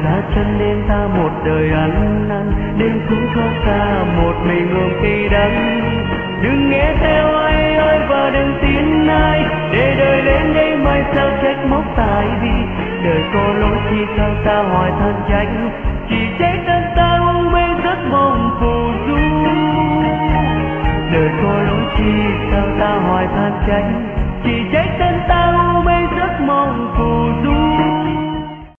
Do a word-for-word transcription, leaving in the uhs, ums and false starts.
ra chân nên ta một đời ăn năn, đêm cũng có ta một mình ôm cây đắng. Đừng nghe theo ai ơi và đừng tin ai, để đời lên đây mai sao trách móc tại vì đời có lỗi chi sao ta hỏi than trách, chỉ trách thân ta uống mê giấc mộng phù du. Đời có lỗi chi sao ta hỏi than trách, chỉ trách